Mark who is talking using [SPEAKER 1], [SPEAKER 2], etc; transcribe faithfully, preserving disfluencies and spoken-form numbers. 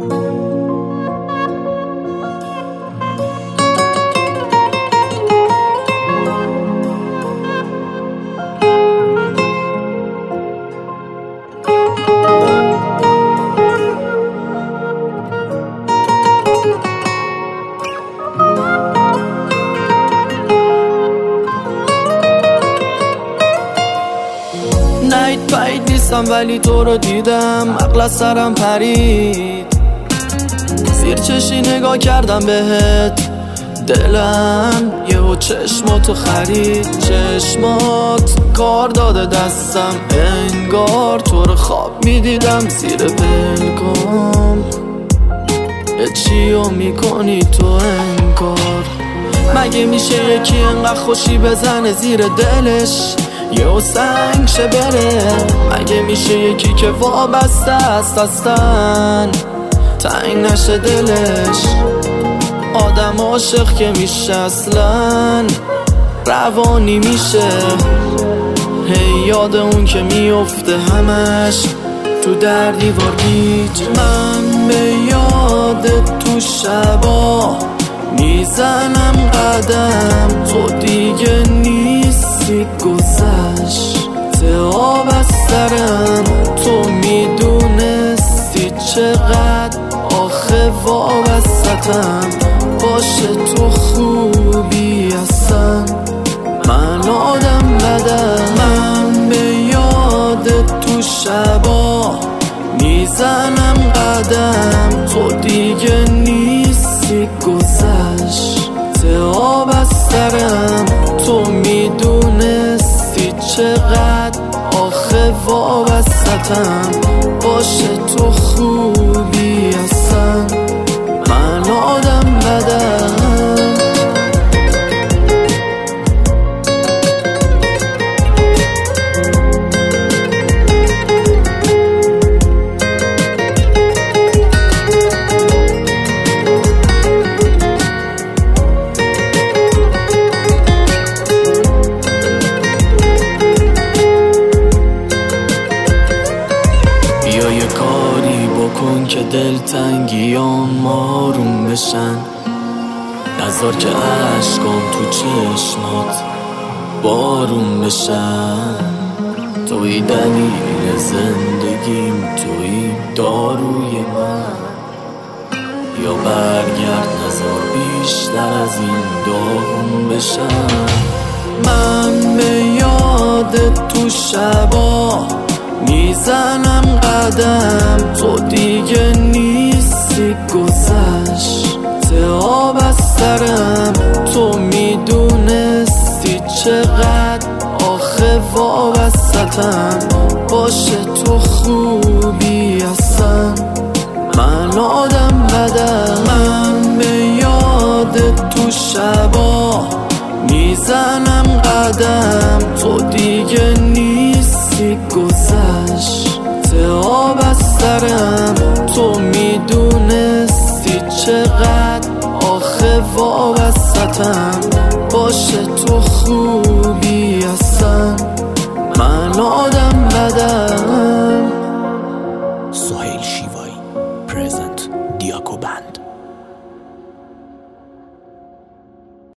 [SPEAKER 1] نایت باید نیستم ولی تو رو دیدم، عقل از سرم پرید، زیر چشی نگاه کردم بهت، دلم یهو چشماتو خرید. چشمات کار داده دستم، انگار تو رو خواب میدیدم زیر پلکام. چیو میکنی تو انگار؟ مگه میشه یکی انقدر خوشی بزنه زیر دلش یهو سنگ شه بره؟ مگه میشه یکی که وابسته است اصلا تنگ نشه دلش؟ آدم عاشق که میشه اصلا روانی میشه، هی یاد اون که میفته همش تو در دیوار گیج. من به یاد تو شبا میزنم قدم، تو دیگه نیستی، گذشته آب از سرم. تو میدونستی چقدر آخه وابستم، باشه تو خوبی اصلا من آدم بدم. من به یاد تو شبا میزنم قدم، تو دیگه نیستی، گذشته آب از سرم. تو میدونستی چقدر آخه وابستم، باشه تو خوبی اصلا من آدم بدم. بیا یه کاری بکن که دلتنگیام آروم بشن، نذار که عشقام تو چشمات بارون بشن. توی دلیل زندگیم، توی داروی من، یا برگرد نذار بیشتر از این داغون بشن. من به یاد تو شبا میزنم قدم، تو دیگه نیستی، گذشته آب از سرم. تو میدونستی چقدر آخه وابستم، باشه تو خوبی اصلا من آدم بدم. من به یاد تو شبا میزنم